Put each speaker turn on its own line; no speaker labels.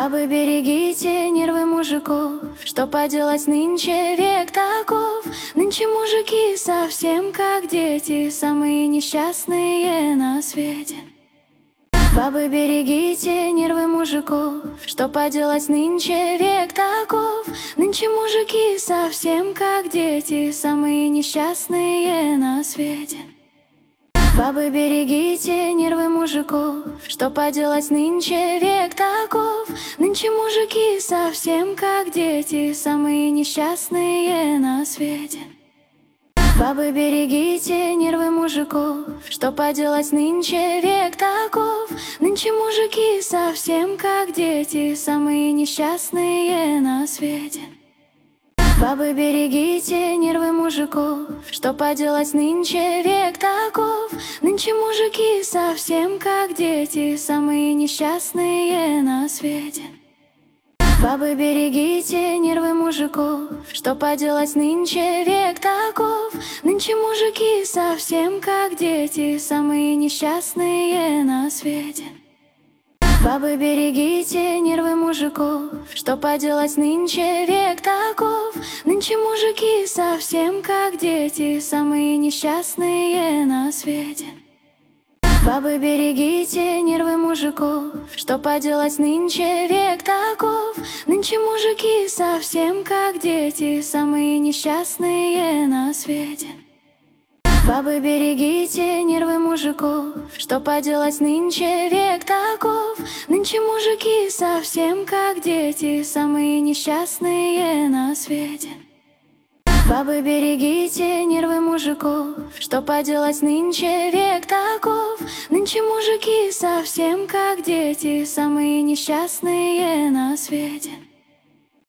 Бабы, берегите нервы мужиков, что поделать, нынче век таков. Нынче мужики совсем как дети, самые несчастные на свете. Бабы, берегите нервы мужиков, что поделать, нынче век таков. Нынче мужики совсем как дети, самые несчастные на свете. Бабы, берегите нервы мужиков, что поделать, нынче век таков. Нынче мужики совсем как дети, самые несчастные на свете. Бабы, берегите нервы мужиков, что поделать, нынче век таков. Нынче мужики совсем как дети, самые несчастные на свете. Бабы, берегите нервы мужиков, что поделать, нынче век таков. Нынче мужики совсем как дети, самые несчастные на свете. Бабы, берегите нервы мужиков, что поделать, нынче век таков. Нынче мужики совсем как дети, самые несчастные на свете. Бабы, берегите нервы мужиков, что поделать, нынче век таков. Нынче мужики совсем как дети, самые несчастные на свете. Бабы, берегите нервы мужиков, что поделать, нынче век таков. Нынче мужики совсем как дети, самые несчастные на свете. Бабы, берегите нервы мужиков, что поделать, нынче век таков. Нынче мужики совсем как дети, самые несчастные на свете. Бабы, берегите нервы мужиков, что поделать, нынче век таков. Нынче мужики совсем как дети, самые несчастные на свете.